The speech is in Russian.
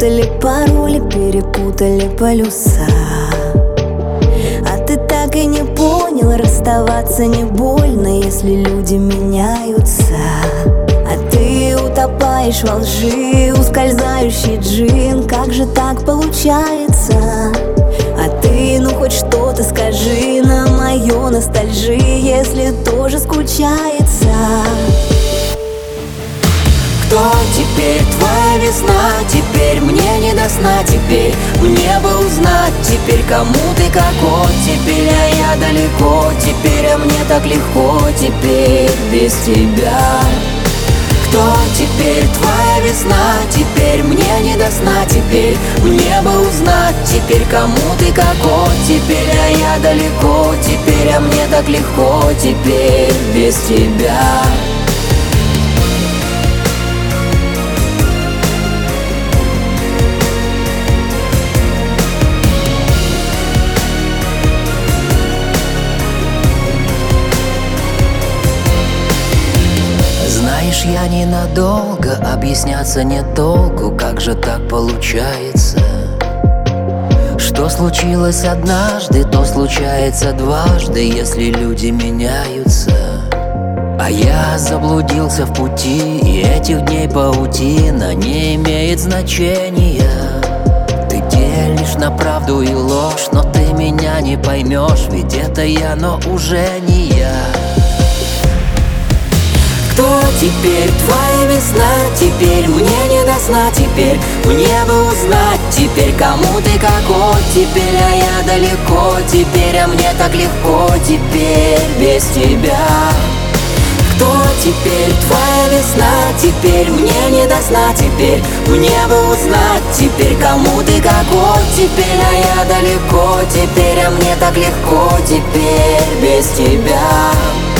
Перепутали пароли, перепутали полюса. А ты так и не понял, расставаться не больно, если люди меняются. А ты утопаешь во лжи, ускользающий джин. Как же так получается? А ты, ну хоть что-то скажи на мою ностальжи, если тоже скучается. Кто теперь твоя весна? Теперь мне не до сна. Теперь мне бы узнать. Теперь кому ты какой? Теперь я далеко. Теперь мне так легко. Теперь без тебя. Кто теперь твоя весна? Теперь мне не до сна. Теперь мне бы узнать. Теперь кому ты какой? Теперь я далеко. Теперь мне так легко. Теперь без тебя. Знаешь, я ненадолго, объясняться нет толку. Как же так получается? Что случилось однажды, то случается дважды, если люди меняются. А я заблудился в пути, и этих дней паутина не имеет значения. Ты делишь на правду и ложь, но ты меня не поймешь, ведь это я, но уже не я. Кто теперь твоя весна? Теперь мне не до сна. Теперь мне бы узнать. Теперь кому ты какой? Теперь я далеко. Теперь мне так легко. Теперь без тебя. Кто теперь твоя весна? Теперь мне не до сна. Теперь мне бы узнать. Теперь кому ты какой? Теперь я далеко. Теперь мне так легко. Теперь без тебя.